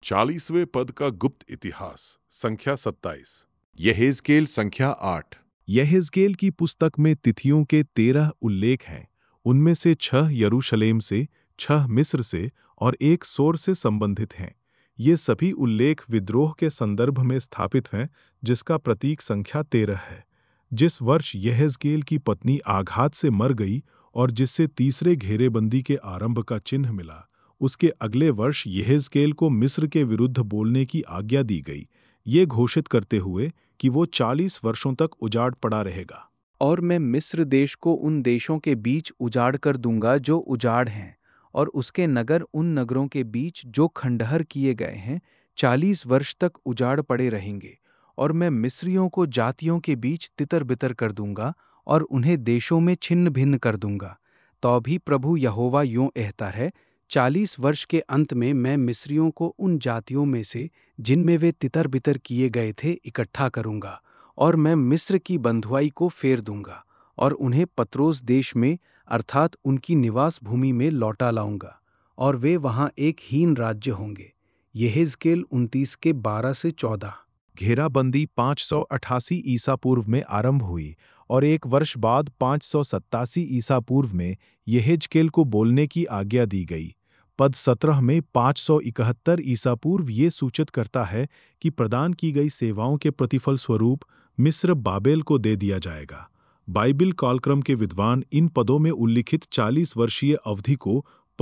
40वें पद का गुप्त इतिहास संख्या 27। यहेजकेल संख्या 8। यहेजकेल की पुस्तक में तिथियों के 13 उल्लेख हैं। उनमें से 6 यरूशलेम से, 6 मिस्र से और 1 सोर से संबंधित हैं। ये सभी उल्लेख विद्रोह के संदर्भ में स्थापित हैं, जिसका प्रतीक संख्या 13 है। जिस वर्ष यहेजकेल की पत्नी आघात से मर गई और जिससे तीसरे घेरेबंदी के आरंभ का चिन्ह मिला, उसके अगले वर्ष यहेजकेल को मिस्र के विरुद्ध बोलने की आज्ञा दी गई, ये घोषित करते हुए कि वो 40 वर्षों तक उजाड़ पड़ा रहेगा। और मैं मिस्र देश को उन देशों के बीच उजाड़ कर दूंगा जो उजाड़ हैं, और उसके नगर उन नगरों के बीच जो खंडहर किए गए हैं 40 वर्ष तक उजाड़ पड़े रहेंगे। और मैं मिस्रियों को जातियों के बीच तितर बितर कर दूंगा और उन्हें देशों में छिन्न भिन्न कर दूंगा। तो भी प्रभु यहोवा यूं कहता है, 40 वर्ष के अंत में मैं मिस्रियों को उन जातियों में से जिनमें वे तितर बितर किए गए थे इकट्ठा करूंगा, और मैं मिस्र की बंधुआई को फेर दूंगा और उन्हें पत्रोस देश में अर्थात उनकी निवास भूमि में लौटा लाऊंगा, और वे वहां एक हीन राज्य होंगे। यहेजकेल 29 के 12 से 14। घेराबंदी 588 ईसा पूर्व में आरंभ हुई और 1 वर्ष बाद 587 ईसा पूर्व में यहेजकेल को बोलने की आज्ञा दी गई। पद 17 में 571 ईसा पूर्व ये सूचित करता है कि प्रदान की गई सेवाओं के प्रतिफल स्वरूप मिस्र बाबेल को दे दिया जाएगा। बाइबिल कालक्रम के विद्वान इन पदों में उल्लिखित 40 वर्षीय अवधि को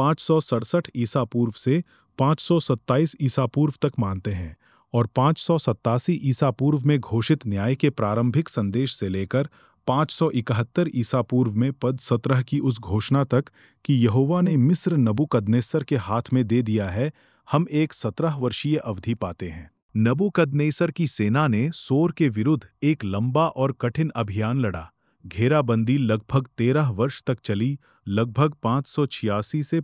567 ईसा पूर्व से 527 ईसा पूर्व तक मानते हैं और 587 ईसा पूर्व में घोषित न्याय के प्रारंभिक संदेश से लेकर 571 ईसा पूर्व में पद 17 की उस घोषणा तक कि यहोवा ने मिस्र नबूकदनेस्सर के हाथ में दे दिया है, हम एक 17 वर्षीय अवधि पाते हैं। नबूकदनेस्सर की सेना ने सोर के विरुद्ध एक लंबा और कठिन अभियान लड़ा। घेराबंदी लगभग 13 वर्ष तक चली, लगभग 586 से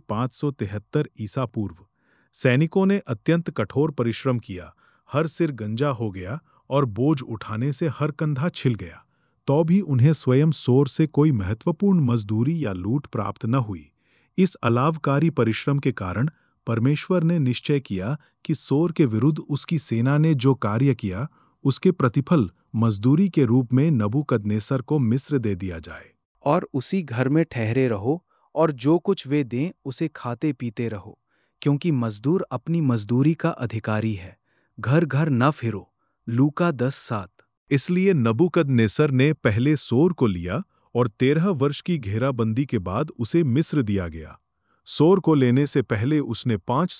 573 ईसा पूर्व। सैनिकों ने अत्यंत कठोर परिश्रम किया, हर सिर गंजा हो गया और बोझ उठाने से हर कंधा छिल गया, तो भी उन्हें स्वयं सोर से कोई महत्वपूर्ण मजदूरी या लूट प्राप्त न हुई। इस अलावकारी परिश्रम के कारण परमेश्वर ने निश्चय किया कि सोर के विरुद्ध उसकी सेना ने जो कार्य किया, उसके प्रतिफल मजदूरी के रूप में नबूकदनेस्सर को मिस्र दे दिया जाए। और उसी घर में ठहरे रहो और जो कुछ वे दें उसे खाते पीते रहो, क्योंकि मजदूर अपनी मजदूरी का अधिकारी है। घर घर न फिरो। लूका 10:7। इसलिए नबूकदनेस्सर ने पहले सोर को लिया और 13 वर्ष की घेराबंदी के बाद उसे मिस्र दिया गया। सोर को लेने से पहले उसने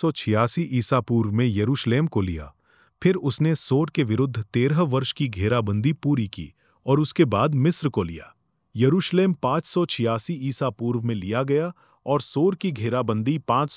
586 ईसा पूर्व में यरूशलेम को लिया। फिर उसने सोर के विरुद्ध 13 वर्ष की घेराबंदी पूरी की और उसके बाद मिस्र को लिया। यरूशलेम 586 ईसा पूर्व में लिया गया और सोर की घेराबंदी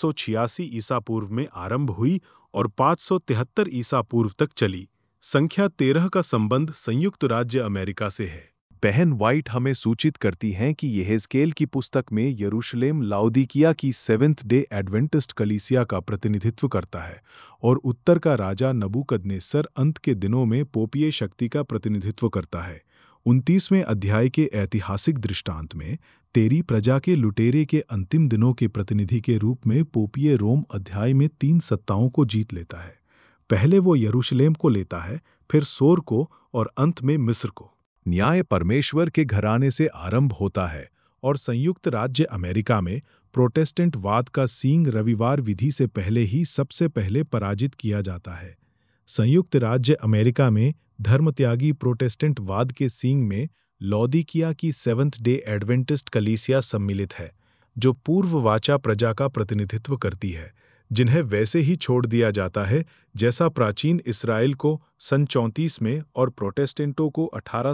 586 ईसा पूर्व में आरंभ हुई और 573 ईसा पूर्व तक चली। संख्या 13 का संबंध संयुक्त राज्य अमेरिका से है। बहन वाइट हमें सूचित करती हैं कि यहेजकेल की पुस्तक में यरूशलेम लाउदीकिया की सेवेंथ डे एडवेंटिस्ट कलीसिया का प्रतिनिधित्व करता है और उत्तर का राजा नबूकदनेस्सर अंत के दिनों में पोपीय शक्ति का प्रतिनिधित्व करता है। 29वें अध्याय के ऐतिहासिक दृष्टांत में तेरी प्रजा के लुटेरे के अंतिम दिनों के प्रतिनिधि के रूप में पोपीय रोम अध्याय में 3 सत्ताओं को जीत लेता है। पहले वो यरूशलेम को लेता है, फिर सोर को और अंत में मिस्र को। न्याय परमेश्वर के घराने से आरंभ होता है और संयुक्त राज्य अमेरिका में प्रोटेस्टेंट वाद का सींग रविवार विधि से पहले ही सबसे पहले पराजित किया जाता है। संयुक्त राज्य अमेरिका में धर्मत्यागी प्रोटेस्टेंट वाद के सींग में लौदीकिया की सेवंथ डे एडवेंटिस्ट कलीसिया सम्मिलित है, जो पूर्व वाचा प्रजा का प्रतिनिधित्व करती है, जिन्हें वैसे ही छोड़ दिया जाता है जैसा प्राचीन इस्राएल को सन 34 में और प्रोटेस्टेंटों को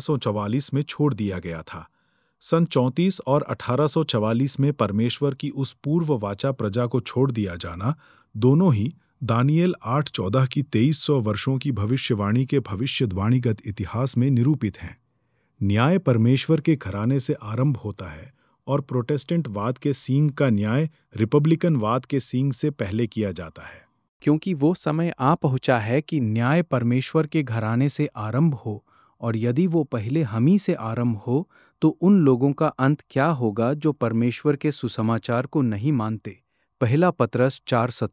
1844 में छोड़ दिया गया था। सन 34 और 1844 में परमेश्वर की उस पूर्व वाचा प्रजा को छोड़ दिया जाना दोनों ही दानियेल 8:14 की 2300 वर्षों की भविष्यवाणी के भविष्यवाणीगत इतिहास में निरूपित हैं। न्याय परमेश्वर के घराने से आरंभ होता है और प्रोटेस्टेंट वाद के सींग का न्याय रिपब्लिकन वाद के सींग से पहले किया जाता है। क्योंकि वो समय आ पहुंचा है कि न्याय परमेश्वर के घराने से आरंभ हो, और यदि वो पहले हम ही से आरंभ हो तो उन लोगों का अंत क्या होगा जो परमेश्वर के सुसमाचार को नहीं मानते। पहला पतरस 4:17।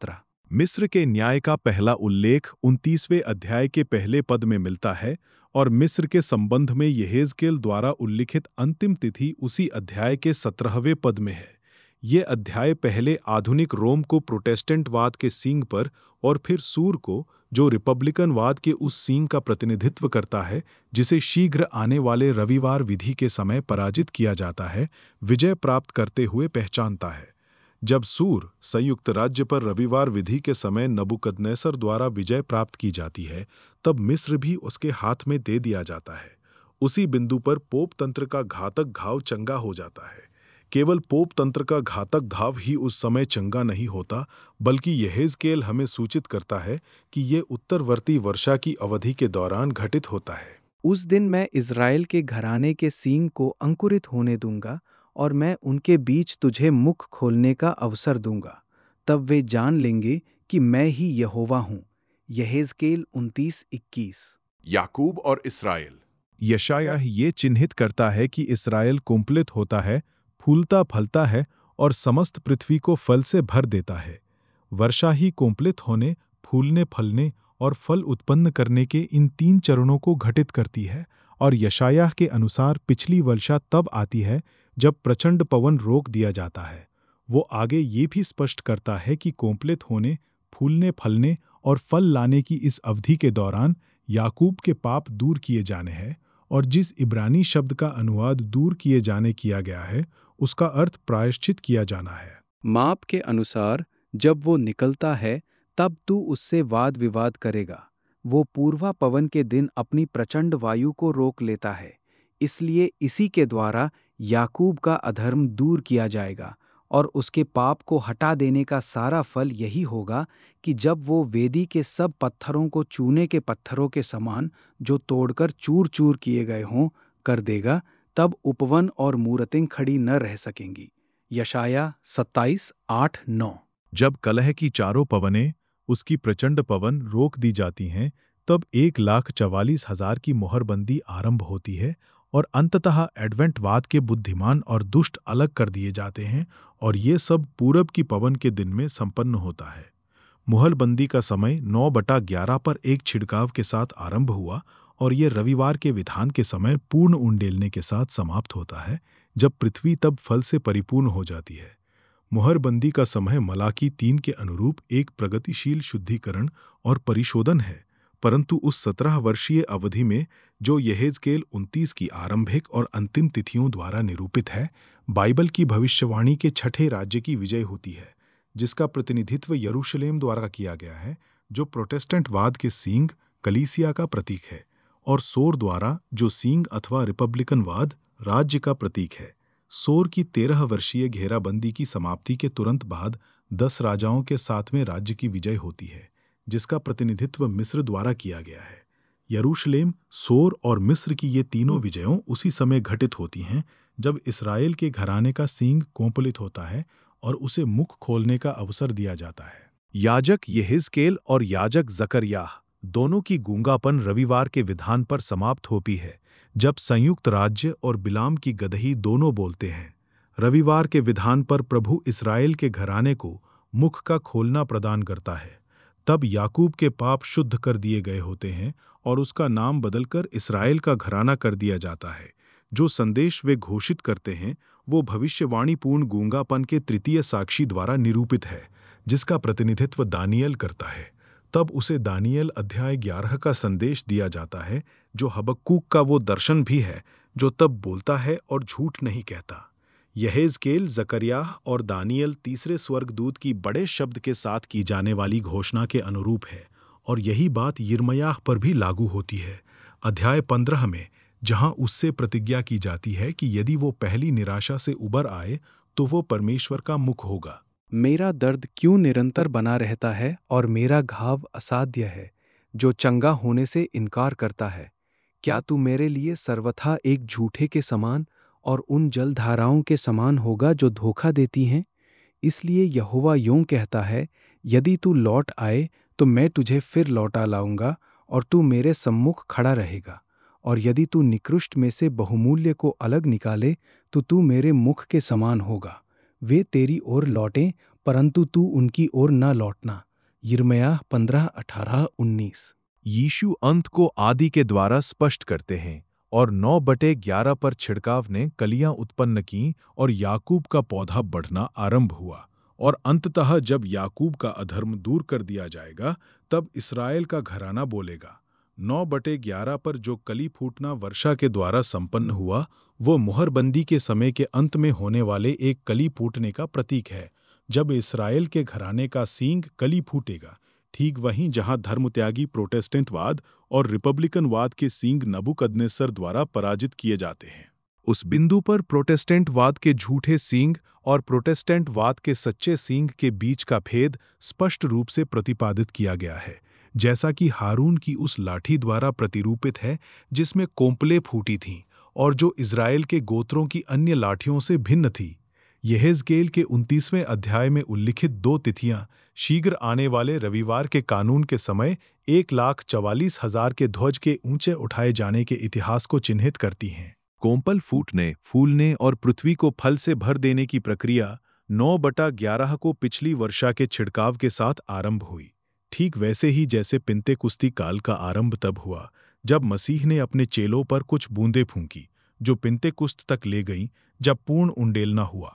मिस्र के न्याय का पहला उल्लेख 29वें अध्याय के पहले पद में मिलता है और मिस्र के संबंध में यहेजकेल द्वारा उल्लिखित अंतिम तिथि उसी अध्याय के 17वें पद में है। ये अध्याय पहले आधुनिक रोम को प्रोटेस्टेंटवाद के सींग पर और फिर सूर को, जो रिपब्लिकनवाद के उस सींग का प्रतिनिधित्व करता है जिसे शीघ्र आने वाले रविवार विधि के समय पराजित किया जाता है, विजय प्राप्त करते हुए पहचानता है। जब सूर संयुक्त राज्य पर रविवार विधि के समय नबूकदनेस्सर द्वारा विजय प्राप्त की जाती है, तब मिस्र भी उसके हाथ में दे दिया जाता है। उसी बिंदु पर पोप तंत्र का घातक घाव चंगा हो जाता है। केवल पोप तंत्र का घातक घाव ही उस समय चंगा नहीं होता, बल्कि यहेजकेल हमें सूचित करता है कि ये उत्तरवर्ती वर्षा की अवधि के दौरान घटित होता है। उस दिन मैं इज़राइल के घराने के सींग को अंकुरित होने दूंगा और मैं उनके बीच तुझे मुख खोलने का अवसर दूंगा। तब वे जान लेंगे कि मैं ही यहोवा हूँ। यहेजकेल 29:21। याकूब और इसराइल। यशायाह ये चिन्हित करता है कि इसराइल कुंपलित होता है, फूलता फलता है और समस्त पृथ्वी को फल से भर देता है। वर्षा ही कुंपलित होने, फूलने फलने और फल उत्पन्न करने के इन 3 चरणों को घटित करती है, और यशायाह के अनुसार पिछली वर्षा तब आती है जब प्रचंड पवन रोक दिया जाता है। वो आगे ये भी स्पष्ट करता है कि कुंपलित होने, फूलने फलने और फल लाने की इस अवधि के दौरान याकूब के पाप दूर किए जाने हैं, और जिस इब्रानी शब्द का अनुवाद दूर किए जाने किया गया है, उसका अर्थ प्रायश्चित किया जाना है। माप के अनुसार जब वो निकलता है तब तू उससे वाद विवाद करेगा। वो पूर्वा पवन के दिन अपनी प्रचंड वायु को रोक लेता है, इसलिए इसी के द्वारा याकूब का अधर्म दूर किया जाएगा और उसके पाप को हटा देने का सारा फल यही होगा कि जब वो वेदी के सब पत्थरों को चूने के पत्थरों के समान, जो तोड़कर चूर चूर किए गए हों, कर देगा, तब उपवन और मूरतें खड़ी न रह सकेंगी। यशाया 27:8-9। जब कलह की चारों पवनें, उसकी प्रचंड पवन रोक दी जाती हैं, तब 1,44,000 की मोहरबंदी आरंभ होती है और अंततः एडवेंटवाद के बुद्धिमान और दुष्ट अलग कर दिए जाते हैं, और ये सब पूरब की पवन के दिन में संपन्न होता है। मुहलबंदी का समय 9/11 पर एक छिड़काव के साथ आरंभ हुआ और ये रविवार के विधान के समय पूर्ण उंडेलने के साथ समाप्त होता है, जब पृथ्वी तब फल से परिपूर्ण हो जाती है। मुहरबंदी का समय मलाकी 3 के अनुरूप एक प्रगतिशील शुद्धिकरण और परिशोधन है, परंतु उस 17 वर्षीय अवधि में जो यहेजकेल 29 की आरंभिक और अंतिम तिथियों द्वारा निरूपित है, बाइबल की भविष्यवाणी के छठे राज्य की विजय होती है, जिसका प्रतिनिधित्व यरूशलेम द्वारा किया गया है, जो प्रोटेस्टेंटवाद के सींग कलीसिया का प्रतीक है, और सोर द्वारा, जो सींग अथवा रिपब्लिकनवाद राज्य का प्रतीक है। सोर की 13 वर्षीय घेराबंदी की समाप्ति के तुरंत बाद 10 राजाओं के 7वें राज्य की विजय होती है, जिसका प्रतिनिधित्व मिस्र द्वारा किया गया है। यरूशलेम, सोर और मिस्र की ये तीनों विजयों उसी समय घटित होती हैं जब इसराइल के घराने का सींग कोंपलित होता है और उसे मुख खोलने का अवसर दिया जाता है। याजक यहेजकेल और याजक जकरयाह दोनों की गूंगापन रविवार के विधान पर समाप्त होती है, जब संयुक्त राज्य और बिलाम की गदही दोनों बोलते हैं। रविवार के विधान पर प्रभु इसराइल के घराने को मुख का खोलना प्रदान करता है। तब याकूब के पाप शुद्ध कर दिए गए होते हैं और उसका नाम बदलकर इसराइल का घराना कर दिया जाता है। जो संदेश वे घोषित करते हैं वो भविष्यवाणीपूर्ण गूंगापन के तृतीय साक्षी द्वारा निरूपित है, जिसका प्रतिनिधित्व दानियल करता है। तब उसे दानियल अध्याय 11 का संदेश दिया जाता है, जो हबक्कूक का वो दर्शन भी है जो तब बोलता है और झूठ नहीं कहता। यहेजकेल, जकरयाह और दानियल तीसरे स्वर्गदूत की बड़े शब्द के साथ की जाने वाली घोषणा के अनुरूप है, और यही बात यिर्मयाह पर भी लागू होती है, अध्याय 15 में, जहां उससे प्रतिज्ञा की जाती है कि यदि वो पहली निराशा से उबर आए तो वो परमेश्वर का मुख होगा। मेरा दर्द क्यों निरंतर बना रहता है और मेरा घाव असाध्य है, जो चंगा होने से इनकार करता है। क्या तू मेरे लिए सर्वथा एक झूठे के समान और उन जलधाराओं के समान होगा जो धोखा देती हैं? इसलिए यहोवा यूं कहता है, यदि तू लौट आए तो मैं तुझे फिर लौटा लाऊंगा और तू मेरे सम्मुख खड़ा रहेगा, और यदि तू निकृष्ट में से बहुमूल्य को अलग निकाले तो तू मेरे मुख के समान होगा। वे तेरी ओर लौटें, परंतु तू उनकी ओर न लौटना, यिर्मयाह 15:18-19। यीशु अंत को आदि के द्वारा स्पष्ट करते हैं और 9/11 पर छिड़काव ने कलियां उत्पन्न की और याकूब का पौधा बढ़ना आरंभ हुआ, और अंततः जब याकूब का अधर्म दूर कर दिया जाएगा तब इसराइल का घराना बोलेगा। 9/11 पर जो कली फूटना वर्षा के द्वारा संपन्न हुआ वो मुहरबंदी के समय के अंत में होने वाले एक कली फूटने का प्रतीक है, जब इसराइल के घराने का सींग कली फूटेगा, ठीक वहीं जहां धर्मत्यागी प्रोटेस्टेंटवाद और रिपब्लिकनवाद के सींग नबूकदनेस्सर द्वारा पराजित किए जाते हैं। उस बिंदु पर प्रोटेस्टेंटवाद के झूठे सींग और प्रोटेस्टेंटवाद के सच्चे सींग के बीच का भेद स्पष्ट रूप से प्रतिपादित किया गया है, जैसा कि हारून की उस लाठी द्वारा प्रतिरूपित है जिसमें कोंपलें फूटी थीं और जो इज़राइल के गोत्रों की अन्य लाठियों से भिन्न थी। यहेज़केल के 29वें अध्याय में उल्लिखित 2 तिथियां शीघ्र आने वाले रविवार के कानून के समय 1,44,000 के ध्वज के ऊंचे उठाए जाने के इतिहास को चिन्हित करती हैं। कोंपल फूटने, फूलने और पृथ्वी को फल से भर देने की प्रक्रिया 9/11 को पिछली वर्षा के छिड़काव के साथ आरंभ हुई, ठीक वैसे ही जैसे पिन्तेकुस्ती काल का आरंभ तब हुआ जब मसीह ने अपने चेलों पर कुछ बूंदें फूंकी, जो पिन्तेकुस्त तक ले गईं, जब पूर्ण उंडेलना हुआ।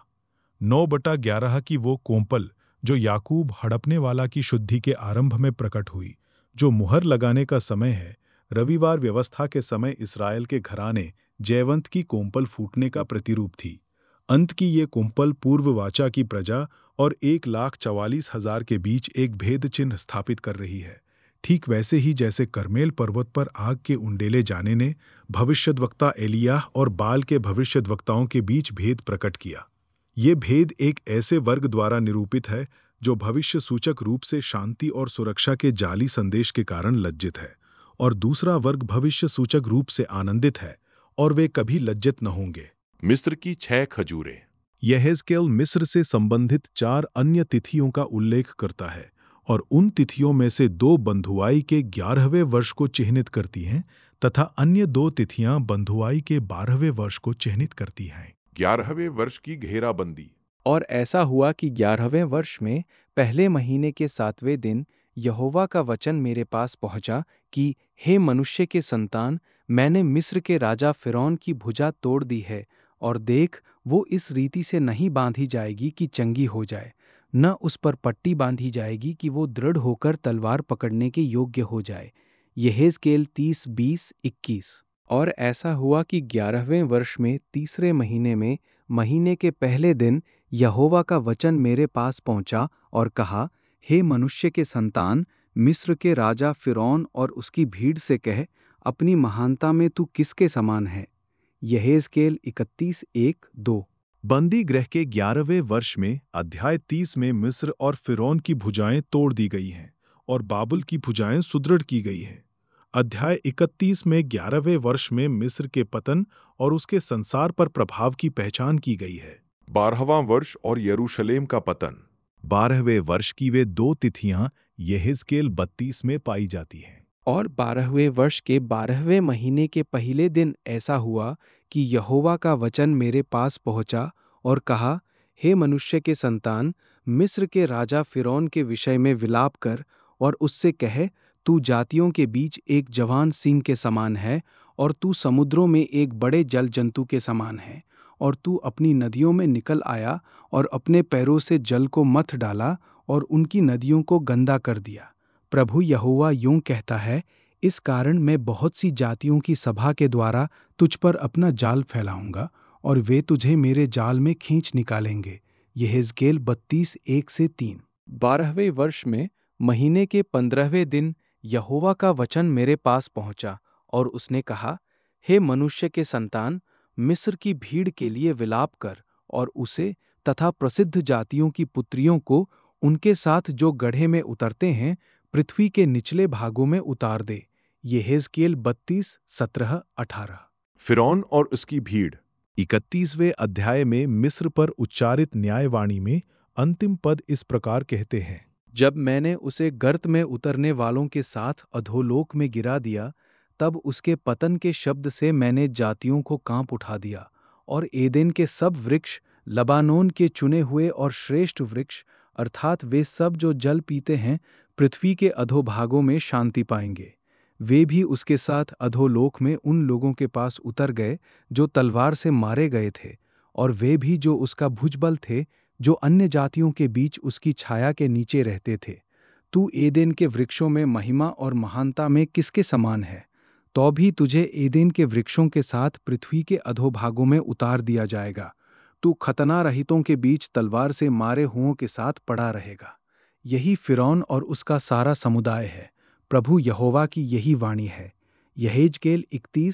9/11 की वो कोंपल जो याकूब हड़पने वाला की शुद्धि के आरंभ में प्रकट हुई, जो मुहर लगाने का समय है, रविवार व्यवस्था के समय इस्राएल के घराने जयवंत की कोंपल फूटने का प्रतिरूप थी। अंत की ये कोंपल पूर्व वाचा की प्रजा और 1,44,000 के बीच एक भेद चिन्ह स्थापित कर रही है, ठीक वैसे ही जैसे करमेल पर्वत पर आग के उंडेले जाने ने भविष्यद्वक्ता एलियाह और बाल के भविष्यद्वक्ताओं के बीच भेद प्रकट किया। ये भेद एक ऐसे वर्ग द्वारा निरूपित है जो भविष्य सूचक रूप से शांति और सुरक्षा के जाली संदेश के कारण लज्जित है, और दूसरा वर्ग भविष्य सूचक रूप से आनंदित है और वे कभी लज्जित न होंगे। मिस्र की 6 खजूरें। यहेज़केल मिस्र से संबंधित 4 अन्य तिथियों का उल्लेख करता है और उन तिथियों में से 2 बंधुआई के 11वें वर्ष को चिह्नित करती हैं तथा अन्य 2 तिथियां बंधुआई के 12वें वर्ष को चिह्नित करती हैं। 11वें वर्ष की घेराबंदी। और ऐसा हुआ कि 11वें वर्ष में पहले महीने के 7वें दिन यहोवा का वचन मेरे पास पहुंचा कि हे मनुष्य के संतान, मैंने मिस्र के राजा फ़िरौन की भुजा तोड़ दी है, और देख, वो इस रीति से नहीं बांधी जाएगी कि चंगी हो जाए, न उस पर पट्टी बांधी जाएगी कि वो दृढ़ होकर तलवार पकड़ने के योग्य हो जाए। यहेज़केल 30:20-21। और ऐसा हुआ कि 11वें वर्ष में 3रे महीने में महीने के पहले दिन यहोवा का वचन मेरे पास पहुंचा और कहा, हे मनुष्य के संतान, मिस्र के राजा फ़िरौन और उसकी भीड़ से कह, अपनी महानता में तू किसके समान है। यहेज़केल 31:1-2। बंदी गृह के 11वें वर्ष में अध्याय 30 में मिस्र और फ़िरौन की भुजाएं तोड़ दी गई हैं और बाबुल की भुजाएं सुदृढ़ की गई हैं। अध्याय 31 में 11वें वर्ष में मिस्र के पतन और उसके संसार पर प्रभाव की पहचान की गई है। 12वां वर्ष और यरूशलेम का पतन। 12वें वर्ष की वे 2 तिथियां यहेज़केल 32 में पाई जाती हैं। और 12वें वर्ष के 12वें महीने के पहले दिन ऐसा हुआ कि यहोवा का वचन मेरे पास पहुंचा और कहा, हे मनुष्य के संतान, मिस्र के राजा फ़िरौन के विषय में विलाप कर और उससे कह, तू जातियों के बीच एक जवान सिंह के समान है, और तू समुद्रों में एक बड़े जल जंतु के समान है, और तू अपनी नदियों में निकल आया और अपने पैरों से जल को मथ डाला और उनकी नदियों को गंदा कर दिया। प्रभु यहोवा यूं कहता है, इस कारण मैं बहुत सी जातियों की सभा के द्वारा तुझ पर अपना जाल फैलाऊंगा और वे तुझे मेरे जाल में खींच निकालेंगे। यहेज़केल 32:1-3। 12वें वर्ष में महीने के 15वें दिन यहोवा का वचन मेरे पास पहुंचा और उसने कहा, हे मनुष्य के संतान, मिस्र की भीड़ के लिए विलाप कर और उसे तथा प्रसिद्ध जातियों की पुत्रियों को उनके साथ जो गड्ढे में उतरते हैं पृथ्वी के निचले भागों में उतार दे। यहेज़केल 32:17-18। फ़िरौन और उसकी भीड़। 31वें अध्याय में मिस्र पर उच्चारित न्यायवाणी में अंतिम पद इस प्रकार कहते हैं, जब मैंने उसे गर्त में उतरने वालों के साथ अधोलोक में गिरा दिया, तब उसके पतन के शब्द से मैंने जातियों को कांप उठा दिया, और एदेन के सब वृक्ष, लबानोन के चुने हुए और श्रेष्ठ वृक्ष, अर्थात वे सब जो जल पीते हैं, पृथ्वी के अधोभागों में शांति पाएंगे। वे भी उसके साथ अधोलोक में उन लोगों के पास उतर गए जो तलवार से मारे गए थे, और वे भी जो उसका भुजबल थे, जो अन्य जातियों के बीच उसकी छाया के नीचे रहते थे। तू एदेन के वृक्षों में महिमा और महानता में किसके समान है? तो भी तुझे एदेन के वृक्षों के साथ पृथ्वी के अधोभागों में उतार दिया जाएगा। तू खतना रहितों के बीच तलवार से मारे हुओं के साथ पड़ा रहेगा। यही फिरौन और उसका सारा समुदाय है। प्रभु यहोवा की यही वाणी है। यहेजकेल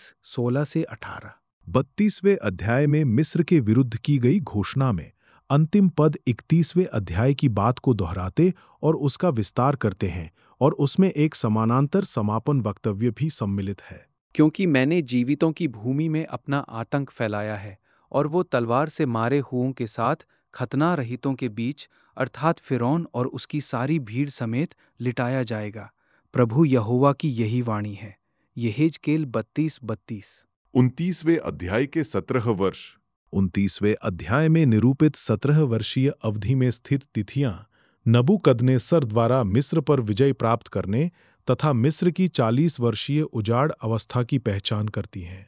31:16-18। 32वें अध्याय में मिस्र के विरुद्ध की गई घोषणा में अंतिम पद 31वें अध्याय की बात को दोहराते और उसका विस्तार करते हैं, और उसमें एक समानांतर समापन वक्तव्य भी सम्मिलित है। क्योंकि मैंने जीवितों की भूमि में अपना आतंक फैलाया है, और वो तलवार से मारे हुओं के साथ खतना रहितों के बीच अर्थात फिरौन और उसकी सारी भीड़ समेत लिटाया जाएगा। प्रभु यहोवा की यही वाणी है। यहेजकेल 32:32। 29वें अध्याय के 17 वर्ष। 29वें अध्याय में निरूपित 17 वर्षीय अवधि में स्थित तिथियां नबूकदनेस्सर द्वारा मिस्र पर विजय प्राप्त करने तथा मिस्र की 40 वर्षीय उजाड़ अवस्था की पहचान करती हैं।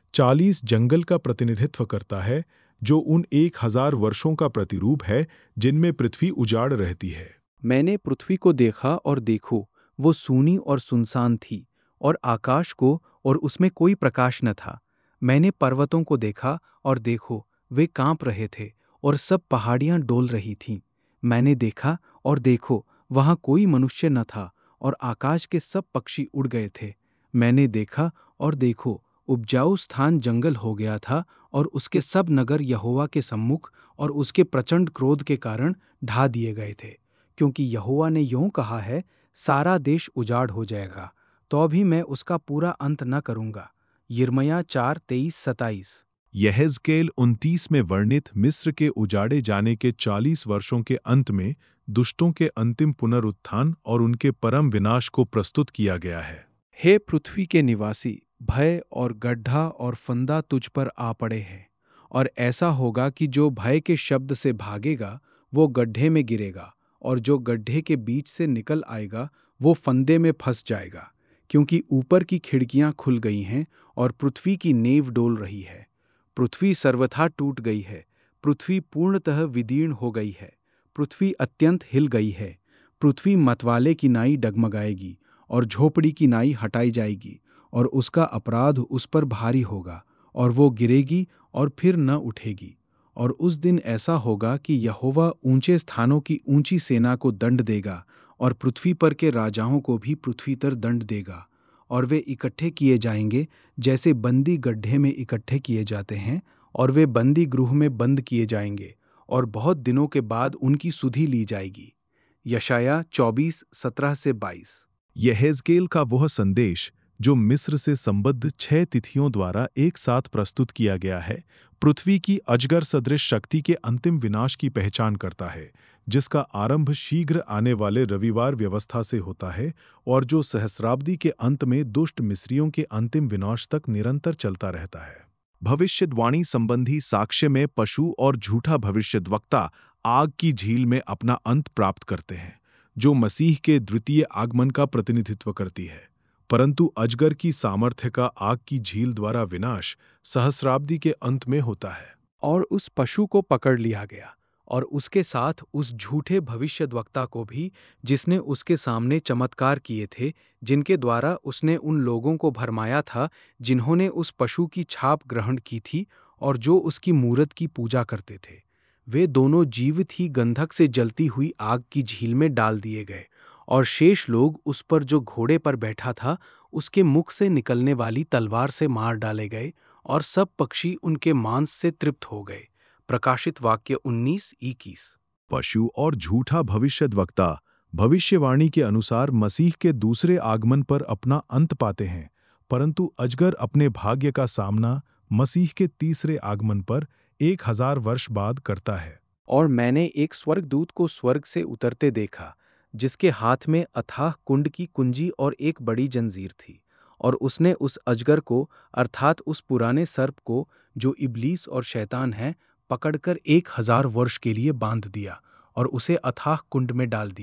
40 जंगल का प्रतिनिधित्व करता है, जो उन 1000 वर्षों का प्रतिरूप है जिनमें पृथ्वी उजाड़ रहती है। मैंने पृथ्वी को देखा और देखो, वो सूनी और सुनसान थी, और आकाश को और उसमें कोई प्रकाश न था। मैंने पर्वतों को देखा और देखो, वे कांप रहे थे, और सब पहाड़ियां डोल रही थीं। मैंने देखा और देखो, वहां कोई मनुष्य न था, और आकाश के सब पक्षी उड़ गए थे। मैंने देखा और देखो, उपजाऊ स्थान जंगल हो गया था, और उसके सब नगर यहोवा के सम्मुख और उसके प्रचंड क्रोध के कारण ढा दिए गए थे। क्योंकि यहोवा ने यूं कहा है, सारा देश उजाड़ हो जाएगा, तो भी मैं उसका पूरा अंत न करूंगा। यिर्मयाह 4:23-27। यहेजकेल 29 में वर्णित मिस्र के उजाड़े जाने के 40 वर्षों के अंत में दुष्टों के अंतिम पुनरुत्थान और उनके परम विनाश को प्रस्तुत किया गया है। हे पृथ्वी के निवासी, भय और गड्ढा और फंदा तुझ पर आ पड़े हैं, और ऐसा होगा कि जो भय के शब्द से भागेगा वो गड्ढे में गिरेगा, और जो गड्ढे के बीच से निकल आएगा वो फंदे में फंस जाएगा। क्योंकि ऊपर की खिड़कियां खुल गई हैं और पृथ्वी की नींव डोल रही है। पृथ्वी सर्वथा टूट गई है, पृथ्वी पूर्णतः विदीर्ण हो गई है, पृथ्वी अत्यंत हिल गई है। पृथ्वी मतवाले की नाई डगमगाएगी, और झोपड़ी की नाई हटाई जाएगी, और उसका अपराध उस पर भारी होगा, और वो गिरेगी और फिर न उठेगी। और उस दिन ऐसा होगा कि यहोवा ऊंचे स्थानों की ऊंची सेना को दंड देगा, और पृथ्वी पर के राजाओं को भी पृथ्वी पर दंड देगा। और वे इकट्ठे किए जाएंगे जैसे बंदी गड्ढे में इकट्ठे किए जाते हैं, और वे बंदी गृह में बंद किए जाएंगे, और बहुत दिनों के बाद उनकी सुधि ली जाएगी। यशायाह 24:17-22। यहेजकेल का वह संदेश जो मिस्र से संबद्ध 6 तिथियों द्वारा एक साथ प्रस्तुत किया गया है, पृथ्वी की अजगर सदृश शक्ति के अंतिम विनाश की पहचान करता है, जिसका आरंभ शीघ्र आने वाले रविवार व्यवस्था से होता है और जो सहस्राब्दी के अंत में दुष्ट मिस्रियों के अंतिम विनाश तक निरंतर चलता रहता है। भविष्यद्वाणी संबंधी साक्ष्य में पशु और झूठा भविष्यद्वक्ता आग की झील में अपना अंत प्राप्त करते हैं, जो मसीह के द्वितीय आगमन का प्रतिनिधित्व करती है। परंतु अजगर की सामर्थ्य का आग की झील द्वारा विनाश सहस्राब्दी के अंत में होता है। और उस पशु को पकड़ लिया गया, और उसके साथ उस झूठे भविष्यद्वक्ता को भी, जिसने उसके सामने चमत्कार किए थे, जिनके द्वारा उसने उन लोगों को भरमाया था जिन्होंने उस पशु की छाप ग्रहण की थी और जो उसकी मूरत की पूजा करते थे। वे दोनों जीवित ही गंधक से जलती हुई आग की झील में डाल दिए गए, और शेष लोग उस पर जो घोड़े पर बैठा था उसके मुख से निकलने वाली तलवार से मार डाले गए, और सब पक्षी उनके मांस से तृप्त हो गए। प्रकाशित वाक्य 19:21। पशु और झूठा भविष्यद्वक्ता भविष्यवाणी के अनुसार मसीह के दूसरे आगमन पर अपना अंत पाते हैं, परंतु अजगर अपने भाग्य का सामना मसीह के तीसरे आगमन पर 1000 वर्ष बाद करता है। और मैंने एक स्वर्गदूत को स्वर्ग से उतरते देखा, जिसके हाथ में अथाह कुंड की कुंजी और एक बड़ी जंजीर थी, और उसने उस अजगर को अर्थात उस पुराने सर्प को, जो इब्लीस और शैतान है, पकड़कर 1000 वर्ष के लिए बांध दिया, और उसे अथाह कुंड में डाल दिया,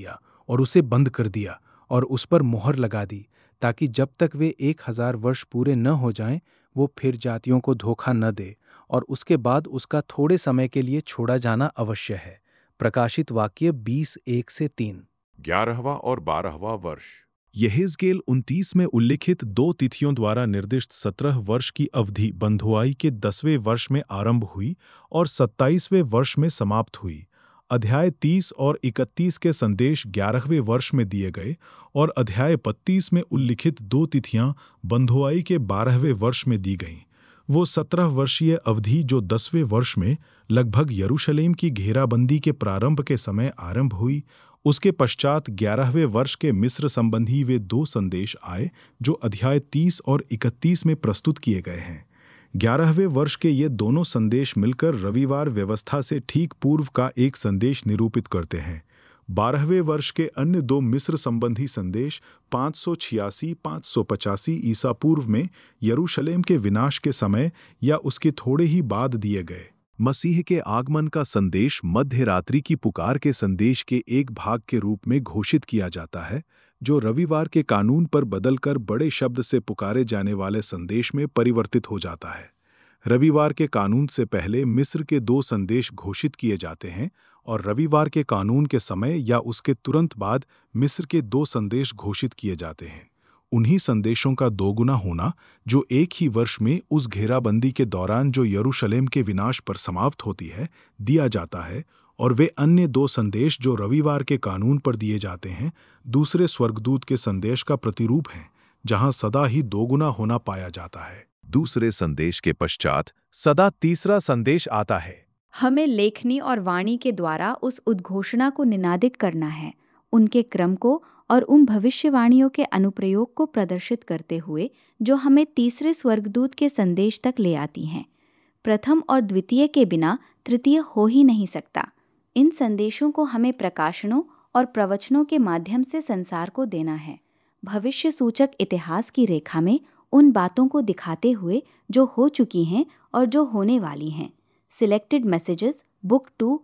और उसे बंद कर दिया और उस पर मोहर लगा दी, ताकि जब तक वे 1000 वर्ष पूरे न हो जाएं, वो फिर जातियों को धोखा न दे, और उसके बाद उसका थोड़े समय के लिए छोड़ा जाना अवश्य है। प्रकाशित वाक्य 20:1-3। 11वां और 12वां वर्ष। यहेज़केल 29 में उल्लिखित 2 तिथियों द्वारा निर्दिष्ट 17 वर्ष की अवधि बंधुआई के 10वें वर्ष में आरंभ हुई और 27वें वर्ष में समाप्त हुई। अध्याय 30 और 31 के संदेश 11वें वर्ष में दिए गए और अध्याय 32 में उल्लिखित 2 तिथियां बंधुआई के 12वें वर्ष में दी गईं। वो 17 वर्षीय अवधि जो 10वें वर्ष में लगभग यरूशलेम की घेराबंदी के प्रारंभ के समय आरंभ हुई, उसके पश्चात 11वें वर्ष के मिस्र संबंधी वे 2 संदेश आए जो अध्याय 30 और 31 में प्रस्तुत किए गए हैं। 11वें वर्ष के ये दोनों संदेश मिलकर रविवार व्यवस्था से ठीक पूर्व का एक संदेश निरूपित करते हैं। 12वें वर्ष के अन्य 2 मिस्र संबंधी संदेश 586-585 ईसा पूर्व में यरूशलेम के विनाश के समय या उसके थोड़े ही बाद दिए गए। मसीह के आगमन का संदेश मध्य रात्रि की पुकार के संदेश के एक भाग के रूप में घोषित किया जाता है, जो रविवार के कानून पर बदलकर बड़े शब्द से पुकारे जाने वाले संदेश में परिवर्तित हो जाता है। रविवार के कानून से पहले मिस्र के 2 संदेश घोषित किए जाते हैं और रविवार के कानून के समय या उसके तुरंत बाद मिस्र के 2 संदेश घोषित किए जाते हैं। उन्हीं संदेशों का 2 गुना होना जो एक ही वर्ष में उस घेराबंदी के दौरान जो यरूशलेम के विनाश पर समाप्त होती है, दिया जाता है, और वे अन्य 2 संदेश जो रविवार के कानून पर दिए जाते हैं, दूसरे स्वर्गदूत के संदेश का प्रतिरूप हैं, जहां सदा ही 2 गुना होना पाया जाता है। दूसरे संदेश के पश्चात सदा तीसरा संदेश आता है। हमें लेखनी और वाणी के द्वारा उस उद्घोषणा को निनादित करना है, उनके क्रम को और उन भविष्यवाणियों के अनुप्रयोग को प्रदर्शित करते हुए जो हमें तीसरे स्वर्गदूत के संदेश तक ले आती हैं। प्रथम और द्वितीय के बिना तृतीय हो ही नहीं सकता। इन संदेशों को हमें प्रकाशनों और प्रवचनों के माध्यम से संसार को देना है, भविष्य सूचक इतिहास की रेखा में उन बातों को दिखाते हुए जो हो चुकी हैं और जो होने वाली हैं। Selected messages, book 2,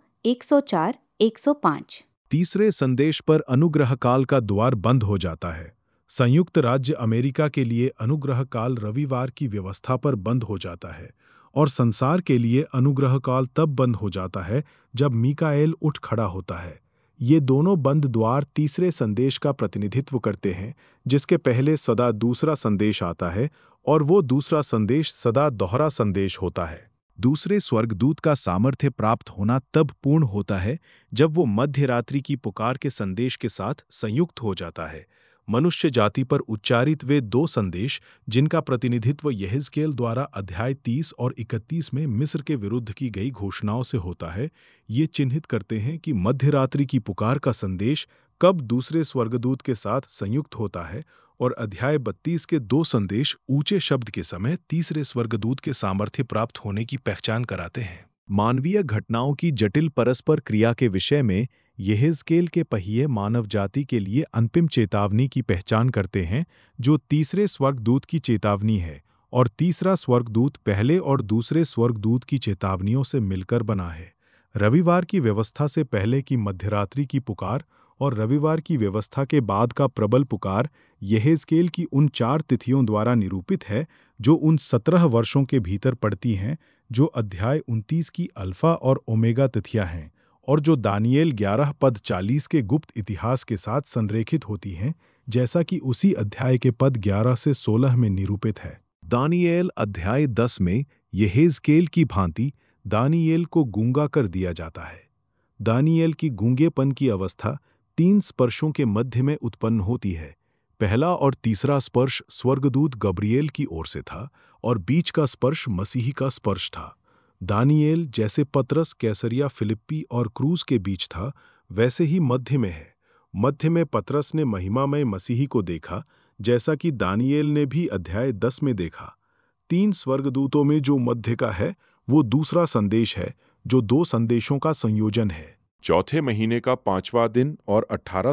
104-105। तीसरे संदेश पर अनुग्रह काल का द्वार बंद हो जाता है। संयुक्त राज्य अमेरिका के लिए अनुग्रह काल रविवार की व्यवस्था पर बंद हो जाता है और संसार के लिए अनुग्रह काल तब बंद हो जाता है जब मीकाएल उठ खड़ा होता है। ये दोनों बंद द्वार तीसरे संदेश का प्रतिनिधित्व करते हैं, जिसके पहले सदा दूसरा संदेश आता है और वो दूसरा संदेश सदा दोहरा संदेश होता है। दूसरे स्वर्गदूत का सामर्थ्य प्राप्त होना तब पूर्ण होता है जब वो मध्य रात्रि की पुकार के संदेश के साथ संयुक्त हो जाता है। मनुष्य जाति पर उच्चारित वे 2 संदेश, जिनका प्रतिनिधित्व यहेज़केल द्वारा अध्याय 30 और 31 में मिस्र के विरुद्ध की गई घोषणाओं से होता है, ये चिन्हित करते हैं कि मध्य रात्रि की पुकार का संदेश कब दूसरे स्वर्गदूत के साथ संयुक्त होता है, और अध्याय 32 के 2 संदेश ऊंचे शब्द के समय तीसरे स्वर्गदूत के सामर्थ्य प्राप्त होने की पहचान कराते हैं। मानवीय घटनाओं की जटिल परस्पर क्रिया के विषय में यहेज़केल के पहिए मानव जाति के लिए अंतिम चेतावनी की पहचान करते हैं, जो तीसरे स्वर्गदूत की चेतावनी है, और तीसरा स्वर्गदूत पहले और दूसरे स्वर्गदूत की चेतावनियों से मिलकर बना है। रविवार की व्यवस्था से पहले की मध्यरात्रि की पुकार और रविवार की व्यवस्था के बाद का प्रबल पुकार यहेज़केल की उन 4 तिथियों द्वारा निरूपित है, जो उन 17 वर्षों के भीतर पड़ती हैं, जो अध्याय 29 की अल्फा और ओमेगा तिथियां हैं, और जो दानियेल 11 पद 40 के गुप्त इतिहास के साथ संरेखित होती हैं, जैसा कि उसी अध्याय के पद 11 से 16 में निरूपित है। दानियेल अध्याय 10 में यहेज़केल की भांति दानियेल को गूंगा कर दिया जाता है। दानियेल की गूंगेपन की अवस्था 3 स्पर्शों के मध्य में उत्पन्न होती है। पहला और तीसरा स्पर्श स्वर्गदूत गब्रिएल की ओर से था और बीच का स्पर्श मसीही का स्पर्श था। दानियेल जैसे पतरस कैसरिया फिलिप्पी और क्रूस के बीच था, वैसे ही मध्य में है। मध्य में पतरस ने महिमामय मसीही को देखा, जैसा कि दानियेल ने भी अध्याय 10 में देखा। 3 स्वर्गदूतों में जो मध्य का है वो दूसरा संदेश है, जो 2 संदेशों का संयोजन है। चौथे महीने का 5वां दिन और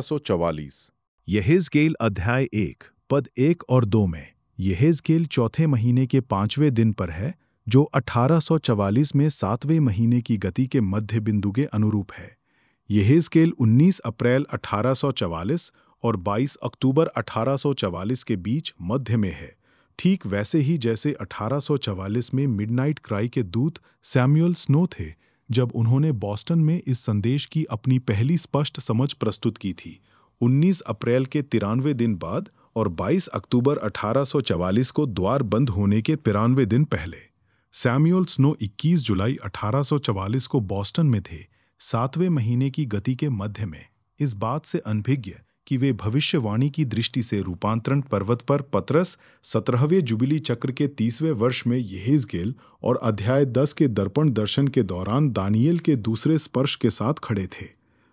1844। यहेज़केल अध्याय 1 पद 1 और 2 में यहेज़केल चौथे महीने के 5वें दिन पर है, जो 1844 में 7वें महीने की गति के मध्य बिंदु के अनुरूप है। यहेज़केल 19 अप्रैल 1844 और 22 अक्टूबर 1844 के बीच मध्य में है, ठीक वैसे ही जैसे 1844 में मिडनाइट क्राई के दूत सैमुअल स्नो थे जब उन्होंने बॉस्टन में इस संदेश की अपनी पहली स्पष्ट समझ प्रस्तुत की थी। 19 अप्रैल के 93 दिन बाद और 22 अक्टूबर 1844 को द्वार बंद होने के 93 दिन पहले सैमुअल स्नो 21 जुलाई 1844 को बॉस्टन में थे, 7वें महीने की गति के मध्य में, इस बात से अनभिज्ञ कि वे भविष्यवाणी की दृष्टि से रूपांतरण पर्वत पर पतरस 17वें जुबिली चक्र के 30वें वर्ष में यहेज़केल और अध्याय 10 के दर्पण दर्शन के दौरान दानियेल के दूसरे स्पर्श के साथ खड़े थे।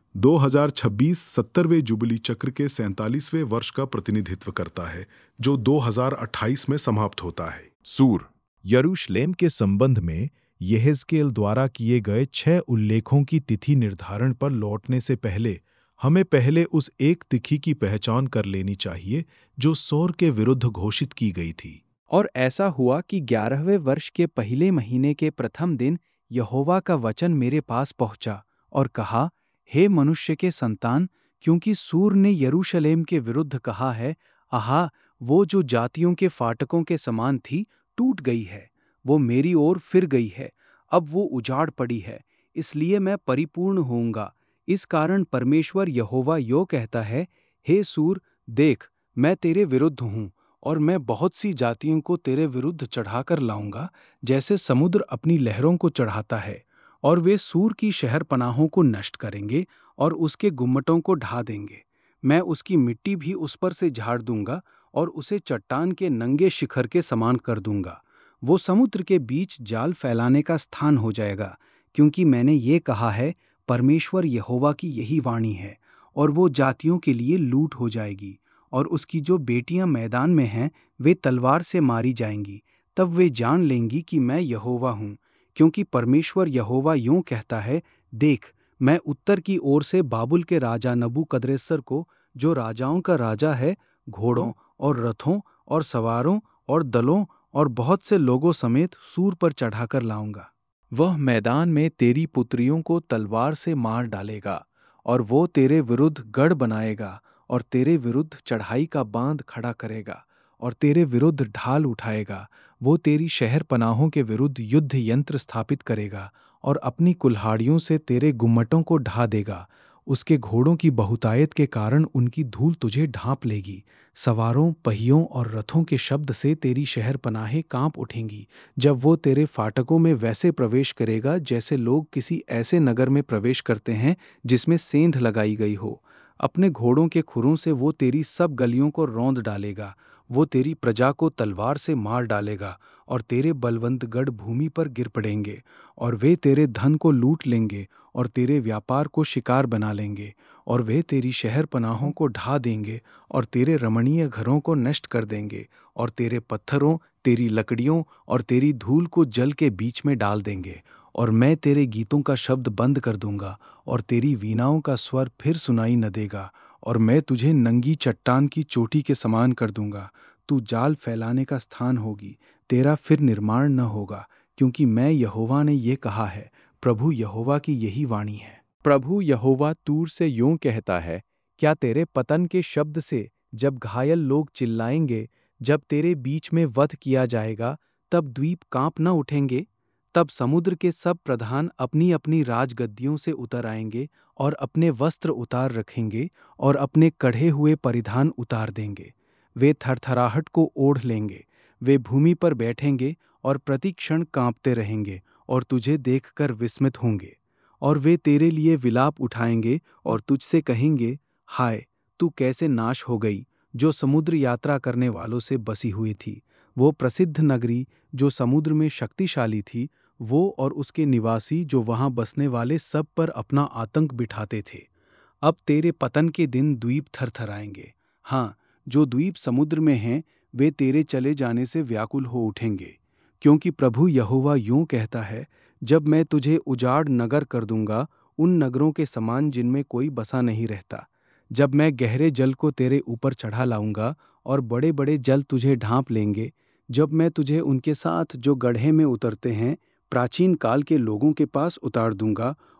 2026 70वें जुबिली चक्र के 47वें वर्ष का प्रतिनिधित्व करता है, जो 2028 में समाप्त होता है। सूर यरूशलेम के संबंध में यहेज़केल द्वारा किए गए 6 उल्लेखों की तिथि निर्धारण पर लौटने से पहले हमें पहले उस एक तिथि की पहचान कर लेनी चाहिए जो सोर के विरुद्ध घोषित की गई थी। और ऐसा हुआ कि 11वें वर्ष के पहले महीने के प्रथम दिन यहोवा का वचन मेरे पास पहुंचा और कहा, हे मनुष्य के संतान, क्योंकि सूर ने यरूशलेम के विरुद्ध कहा है, आहा, वो जो जातियों के फाटकों के समान थी टूट गई है, वो मेरी ओर फिर गई है, अब वो उजाड़ पड़ी है, इसलिए मैं परिपूर्ण होऊंगा। इस कारण परमेश्वर यहोवा यो कहता है, हे सूर, देख, मैं तेरे विरुद्ध हूँ और मैं बहुत सी जातियों को तेरे विरुद्ध चढ़ाकर लाऊंगा, जैसे समुद्र अपनी लहरों को चढ़ाता है, और वे सूर की शहरपनाहों को नष्ट करेंगे और उसके गुम्मटों को ढा देंगे। मैं उसकी मिट्टी भी उस पर से झाड़ दूंगा और उसे चट्टान के नंगे शिखर के समान कर दूंगा। वो समुद्र के बीच जाल फैलाने का स्थान हो जाएगा, क्योंकि मैंने ये कहा है, परमेश्वर यहोवा की यही वाणी है, और वो जातियों के लिए लूट हो जाएगी, और उसकी जो बेटियां मैदान में हैं वे तलवार से मारी जाएंगी। तब वे जान लेंगी कि मैं यहोवा हूँ, क्योंकि परमेश्वर यहोवा यूं कहता है, देख, मैं उत्तर की ओर से बाबुल के राजा नबूकदनेस्सर को, जो राजाओं का राजा है, घोड़ों और रथों और सवारों और दलों और बहुत से लोगों समेत सूर पर चढ़ाकर लाऊंगा। वह मैदान में तेरी पुत्रियों को तलवार से मार डालेगा, और वो तेरे विरुद्ध गढ़ बनाएगा और तेरे विरुद्ध चढ़ाई का बांध खड़ा करेगा और तेरे विरुद्ध ढाल उठाएगा। वो तेरी शहर पनाहों के विरुद्ध युद्ध यंत्र स्थापित करेगा और अपनी कुल्हाड़ियों से तेरे गुम्मटों को ढा देगा। उसके घोड़ों की बहुतायत के कारण उनकी धूल तुझे ढांप लेगी। सवारों, पहियों और रथों के शब्द से तेरी शहर पनाहें कांप उठेंगी। जब वो तेरे फाटकों में वैसे प्रवेश करेगा जैसे लोग किसी ऐसे नगर में प्रवेश करते हैं जिसमें सेंध लगाई गई हो। अपने घोड़ों के खुरों से वो तेरी सब गलियों को रौंद डालेगा। वो तेरी प्रजा को तलवार से मार डालेगा और तेरे बलवंत गढ़ भूमि पर गिर पड़ेंगे, और वे तेरे धन को लूट लेंगे और तेरे व्यापार को शिकार बना लेंगे, और वे तेरी शहर पनाहों को ढा देंगे और तेरे रमणीय घरों को नष्ट कर देंगे, और तेरे पत्थरों, तेरी लकड़ियों और तेरी धूल को जल के बीच में डाल देंगे। और मैं तेरे गीतों का शब्द बंद कर दूंगा और तेरी वीणाओं का स्वर फिर सुनाई न देगा, और मैं तुझे नंगी चट्टान की चोटी के समान कर दूंगा। तू जाल फैलाने का स्थान होगी, तेरा फिर निर्माण न होगा, क्योंकि मैं यहोवा ने ये कहा है। प्रभु यहोवा की यही वाणी है। प्रभु यहोवा तूर से यूं कहता है, क्या तेरे पतन के शब्द से जब घायल लोग चिल्लाएंगे, जब तेरे बीच में वध किया जाएगा, तब द्वीप कांप न उठेंगे? तब समुद्र के सब प्रधान अपनी अपनी राजगद्दियों से उतर आएंगे और अपने वस्त्र उतार रखेंगे और अपने कढ़े हुए परिधान उतार देंगे। वे थरथराहट को ओढ़ लेंगे, वे भूमि पर बैठेंगे और प्रति क्षण कांपते रहेंगे और तुझे देखकर विस्मित होंगे। और वे तेरे लिए विलाप उठाएंगे और तुझसे कहेंगे, हाय, तू कैसे नाश हो गई, जो समुद्र यात्रा करने वालों से बसी हुई थी। वो प्रसिद्ध नगरी जो समुद्र में शक्तिशाली थी, वो और उसके निवासी जो वहां बसने वाले सब पर अपना आतंक बिठाते थे। अब तेरे पतन के दिन द्वीप थरथराएंगे। हाँ, जो द्वीप समुद्र में हैं, वे तेरे चले जाने से व्याकुल हो उठेंगे। क्योंकि प्रभु यहोवा यूं कहता है, जब मैं तुझे उजाड़ नगर कर दूंगा, उन नगरों के समान जिनमें कोई बसा नहीं रहता, जब मैं गहरे जल को तेरे ऊपर चढ़ा लाऊंगा और बड़े बड़े जल तुझे ढांप लेंगे, जब मैं तुझे उनके साथ जो गड्ढे में उतरते हैं प्राचीन काल के लोगों के पास उतार दूंगा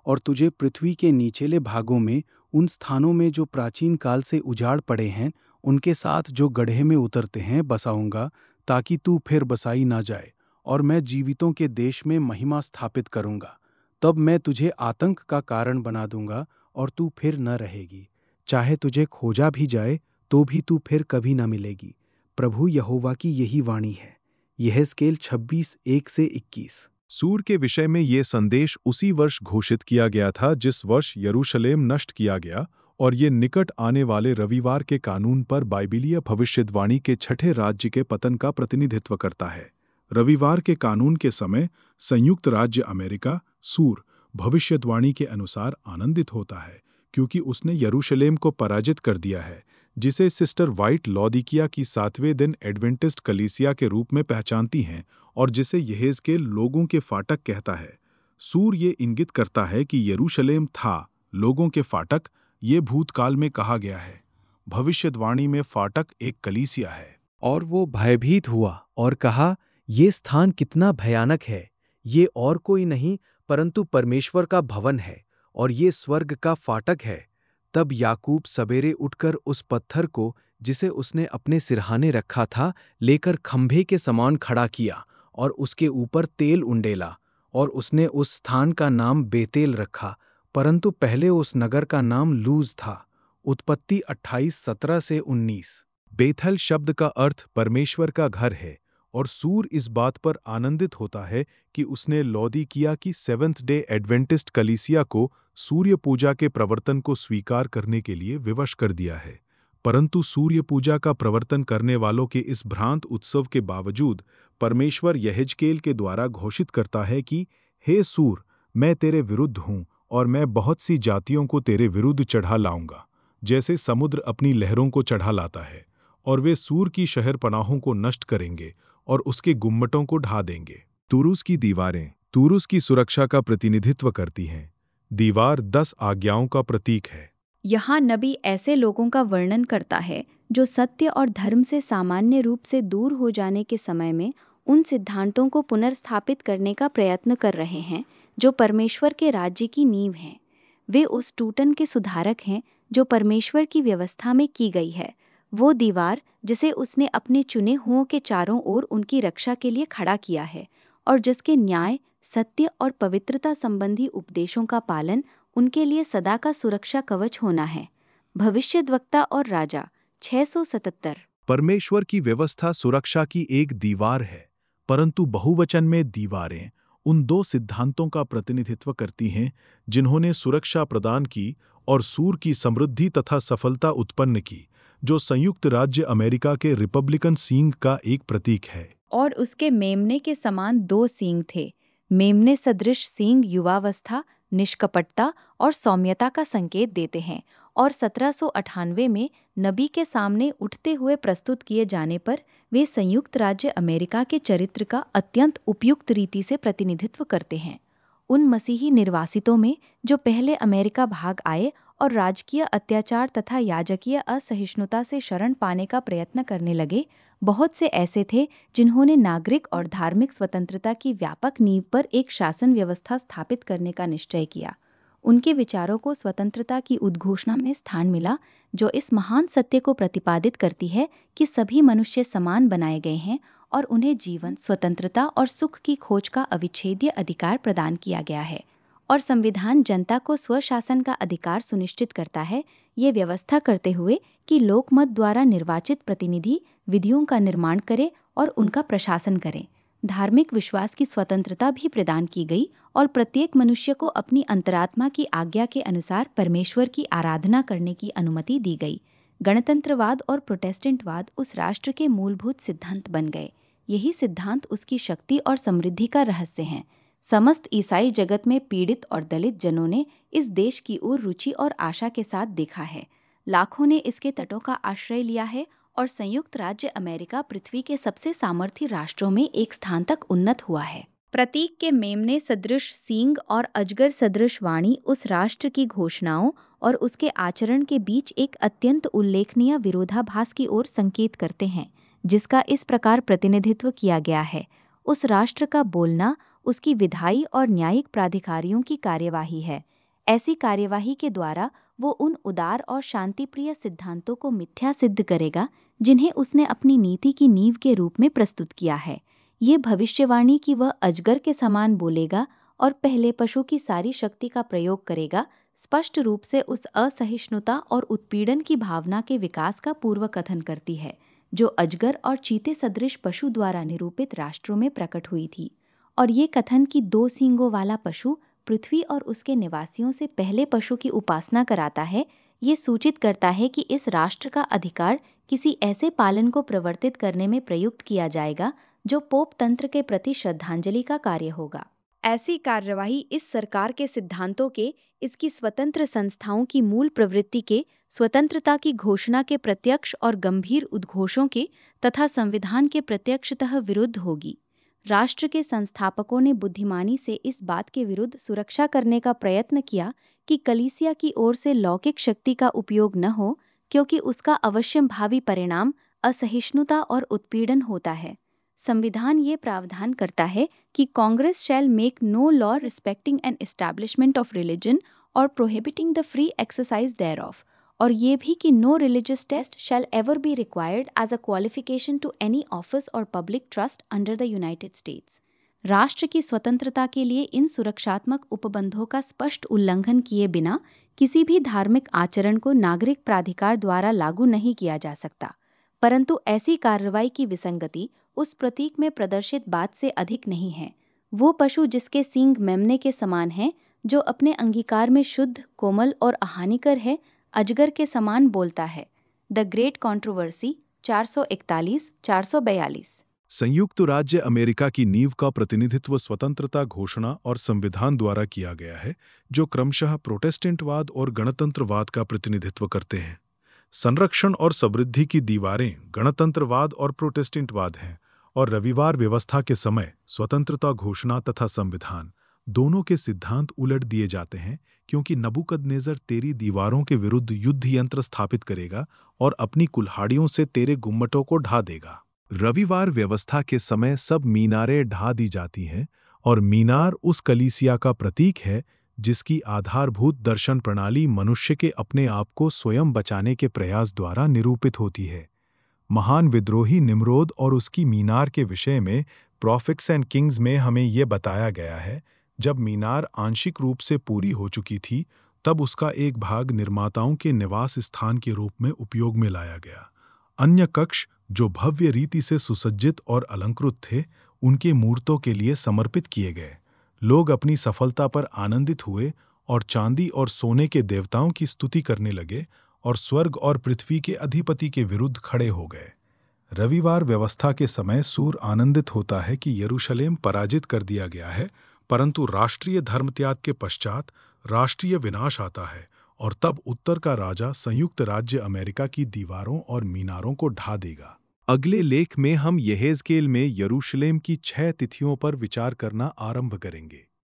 और तुझे पृथ्वी के निचले भागों में, उन स्थानों में जो प्राचीन काल से उजाड़ पड़े हैं, उनके साथ जो गड्ढे में उतरते हैं, बसाऊंगा, ताकि तू फिर बसाई ना जाए, और मैं जीवितों के देश में महिमा स्थापित करूंगा। तब मैं तुझे आतंक का कारण बना दूंगा और तू फिर न रहेगी। चाहे तुझे खोजा भी जाए तो भी तू फिर कभी न मिलेगी। प्रभु यहोवा की यही वाणी है। यहेजकेल 26:1-21। सूर के विषय में ये संदेश उसी वर्ष घोषित किया गया था जिस वर्ष यरूशलेम नष्ट किया गया, और ये निकट आने वाले रविवार के कानून पर बाइबिलीय भविष्यवाणी के छठे राज्य के पतन का प्रतिनिधित्व करता है। रविवार के कानून के समय संयुक्त राज्य अमेरिका, सूर, भविष्यवाणी के अनुसार आनंदित होता है क्योंकि उसने यरूशलेम को पराजित कर दिया है, जिसे सिस्टर वाइट लौदीकिया की 7वें दिन एडवेंटिस्ट कलीसिया के रूप में पहचानती हैं और जिसे यहेजकेल लोगों के फाटक कहता है। सूर ये इंगित करता है कि यरूशलेम था लोगों के फाटक, ये भूतकाल में कहा गया है। भविष्यवाणी में फाटक एक कलीसिया है। और वो भयभीत हुआ और कहा, ये स्थान कितना भयानक है! ये और कोई नहीं परंतु परमेश्वर का भवन है और ये स्वर्ग का फाटक है। तब याकूब सवेरे उठकर उस पत्थर को, जिसे उसने अपने सिरहाने रखा था, लेकर खंभे के समान खड़ा किया और उसके ऊपर तेल उंडेला, और उसने उस स्थान का नाम बेतेल रखा, परंतु पहले उस नगर का नाम लूज था। उत्पत्ति 28:17-19। बेथल शब्द का अर्थ परमेश्वर का घर है, और सूर इस बात पर आनंदित होता है कि उसने लौदीकिया की 7th डे एडवेंटिस्ट कलीसिया को सूर्य पूजा के प्रवर्तन को स्वीकार करने के लिए विवश कर दिया है। परंतु सूर्य पूजा का प्रवर्तन करने वालों के इस भ्रांत उत्सव के बावजूद परमेश्वर यहेजकेल के द्वारा घोषित करता है कि हे सूर, मैं तेरे विरुद्ध हूँ और मैं बहुत सी जातियों को तेरे विरुद्ध चढ़ा लाऊंगा, जैसे समुद्र अपनी लहरों को चढ़ा लाता है, और वे सूर की शहरपनाहों को नष्ट करेंगे और उसके गुम्मटों को ढा देंगे। तुरुस की दीवारें तुरुस की सुरक्षा का प्रतिनिधित्व करती हैं। दीवार 10 आज्ञाओं का प्रतीक है। यहाँ नबी ऐसे लोगों का वर्णन करता है जो सत्य और धर्म से सामान्य रूप से दूर हो जाने के समय में उन सिद्धांतों को पुनर्स्थापित करने का प्रयत्न कर रहे हैं जो परमेश्वर के राज्य की नींव हैं। वे उस टूटन के सुधारक हैं जो परमेश्वर की व्यवस्था में की गई है, वो दीवार जिसे उसने अपने चुने हुओं के चारों ओर उनकी रक्षा के लिए खड़ा किया है, और जिसके न्याय, सत्य और पवित्रता संबंधी उपदेशों का पालन उनके लिए सदा का सुरक्षा कवच होना है। भविष्यद्वक्ता और राजा 677। परमेश्वर की व्यवस्था सुरक्षा की एक दीवार है, परंतु बहुवचन में दीवारें उन 2 सिद्धांतों का प्रतिनिधित्व करती हैं जिन्होंने सुरक्षा प्रदान की और सूर की समृद्धि तथा सफलता उत्पन्न की, जो संयुक्त राज्य अमेरिका के रिपब्लिकन सींग का एक प्रतीक है। और उसके मेमने के समान 2 सींग थे। मेमने सदृश सींग युवावस्था, निष्कपटता और सौम्यता का संकेत देते हैं, और 1798 में नबी के सामने उठते हुए प्रस्तुत किए जाने पर वे संयुक्त राज्य अमेरिका के चरित्र का अत्यंत उपयुक्त रीति से प्रतिनिधित्व करते हैं। उन मसीही निर्वासितों में जो पहले अमेरिका भाग आए और राजकीय अत्याचार तथा याजकीय असहिष्णुता से शरण पाने का प्रयत्न करने लगे, बहुत से ऐसे थे जिन्होंने नागरिक और धार्मिक स्वतंत्रता की व्यापक नींव पर एक शासन व्यवस्था स्थापित करने का निश्चय किया। उनके विचारों को स्वतंत्रता की उद्घोषणा में स्थान मिला, जो इस महान सत्य को प्रतिपादित करती है कि सभी मनुष्य समान बनाए गए हैं और उन्हें जीवन, स्वतंत्रता और सुख की खोज का अविच्छेद्य अधिकार प्रदान किया गया है। और संविधान जनता को स्वशासन का अधिकार सुनिश्चित करता है, ये व्यवस्था करते हुए कि लोकमत द्वारा निर्वाचित प्रतिनिधि विधियों का निर्माण करें और उनका प्रशासन करें। धार्मिक विश्वास की स्वतंत्रता भी प्रदान की गई और प्रत्येक मनुष्य को अपनी अंतरात्मा की आज्ञा के अनुसार परमेश्वर की आराधना करने की अनुमति दी गई। गणतंत्रवाद और प्रोटेस्टेंटवाद उस राष्ट्र के मूलभूत सिद्धांत बन गए। यही सिद्धांत उसकी शक्ति और समृद्धि का रहस्य हैं। समस्त ईसाई जगत में पीड़ित और दलित जनों ने इस देश की ओर रुचि और आशा के साथ देखा है। लाखों ने इसके तटों का आश्रय लिया है और संयुक्त राज्य अमेरिका पृथ्वी के सबसे सामर्थी राष्ट्रों में एक स्थान तक उन्नत हुआ है। प्रतीक के मेमने सदृश सींग और अजगर सदृश वाणी उस राष्ट्र की घोषणाओं और उसके आचरण के बीच एक अत्यंत उल्लेखनीय विरोधाभास की ओर संकेत करते हैं, जिसका इस प्रकार प्रतिनिधित्व किया गया है। उस राष्ट्र का बोलना उसकी विधायी और न्यायिक प्राधिकारियों की कार्यवाही है। ऐसी कार्यवाही के द्वारा वो उन उदार और शांतिप्रिय सिद्धांतों को मिथ्या सिद्ध करेगा जिन्हें उसने अपनी नीति की नींव के रूप में प्रस्तुत किया है। ये भविष्यवाणी कि वह अजगर के समान बोलेगा और पहले पशु की सारी शक्ति का प्रयोग करेगा, स्पष्ट रूप से उस असहिष्णुता और उत्पीड़न की भावना के विकास का पूर्व कथन करती है जो अजगर और चीते सदृश पशु द्वारा निरूपित राष्ट्रों में प्रकट हुई थी। और ये कथन कि 2 सींगों वाला पशु पृथ्वी और उसके निवासियों से पहले पशु की उपासना कराता है, ये सूचित करता है कि इस राष्ट्र का अधिकार किसी ऐसे पालन को प्रवर्तित करने में प्रयुक्त किया जाएगा जो पोप तंत्र के प्रति श्रद्धांजलि का कार्य होगा। ऐसी कार्यवाही इस सरकार के सिद्धांतों के, इसकी स्वतंत्र संस्थाओं की मूल प्रवृत्ति के, स्वतंत्रता की घोषणा के प्रत्यक्ष और गंभीर उद्घोषों के तथा संविधान के प्रत्यक्षतः विरुद्ध होगी। राष्ट्र के संस्थापकों ने बुद्धिमानी से इस बात के विरुद्ध सुरक्षा करने का प्रयत्न किया कि कलीसिया की ओर से लौकिक शक्ति का उपयोग न हो, क्योंकि उसका अवश्यम भावी परिणाम असहिष्णुता और उत्पीड़न होता है। संविधान ये प्रावधान करता है कि Congress shall make no law respecting an establishment of religion और prohibiting the free exercise thereof, और ये भी कि no religious test shall ever be required as a qualification to any office और public trust under the United States. राष्ट्र की स्वतंत्रता के लिए इन सुरक्षात्मक उपबंधों का स्पष्ट उल्लंघन किए बिना किसी भी धार्मिक आचरण को नागरिक प्राधिकार द्वारा लागू नहीं किया जा सकता, परंतु ऐसी कार्रवाई की विसंगति उस प्रतीक में प्रदर्शित बात से अधिक नहीं है। वो पशु जिसके सींग मेमने के समान हैं, जो अपने अंगीकार में शुद्ध, कोमल और हानिकर है, अजगर के समान बोलता है। The great controversy 441-442। संयुक्त राज्य अमेरिका की नींव का प्रतिनिधित्व स्वतंत्रता घोषणा और संविधान द्वारा किया गया है, जो क्रमशः प्रोटेस्टेंटवाद और गणतंत्रवाद का प्रतिनिधित्व करते हैं। संरक्षण और समृद्धि की दीवारें गणतंत्रवाद और प्रोटेस्टेंटवाद हैं, और रविवार व्यवस्था के समय स्वतंत्रता घोषणा तथा संविधान दोनों के सिद्धांत उलट दिए जाते हैं, क्योंकि नबूकदनेस्सर तेरी दीवारों के विरुद्ध युद्ध यंत्र स्थापित करेगा और अपनी कुल्हाड़ियों से तेरे गुम्मटों को ढा देगा। रविवार व्यवस्था के समय सब मीनारें ढा दी जाती हैं, और मीनार उस कलीसिया का प्रतीक है जिसकी आधारभूत दर्शन प्रणाली मनुष्य के अपने आप को स्वयं बचाने के प्रयास द्वारा निरूपित होती है। महान विद्रोही निम्रोद और उसकी मीनार के विषय में प्रॉफिट्स एंड किंग्स में हमें यह बताया गया है, जब मीनार आंशिक रूप से पूरी हो चुकी थी, तब उसका एक भाग निर्माताओं के निवास स्थान के रूप में उपयोग में लाया गया। अन्य कक्ष, जो भव्य रीति से सुसज्जित और अलंकृत थे, उनके मूर्तों के लिए समर्पित किए गए। लोग अपनी सफलता पर आनंदित हुए और चांदी और सोने के देवताओं की स्तुति करने लगे और स्वर्ग और पृथ्वी के अधिपति के विरुद्ध खड़े हो गए। रविवार व्यवस्था के समय सूर आनंदित होता है कि यरूशलेम पराजित कर दिया गया है, परंतु राष्ट्रीय धर्मत्याग के पश्चात राष्ट्रीय विनाश आता है, और तब उत्तर का राजा संयुक्त राज्य अमेरिका की दीवारों और मीनारों को ढा देगा। अगले लेख में हम यहेजकेल में यरूशलेम की 6 तिथियों पर विचार करना आरंभ करेंगे।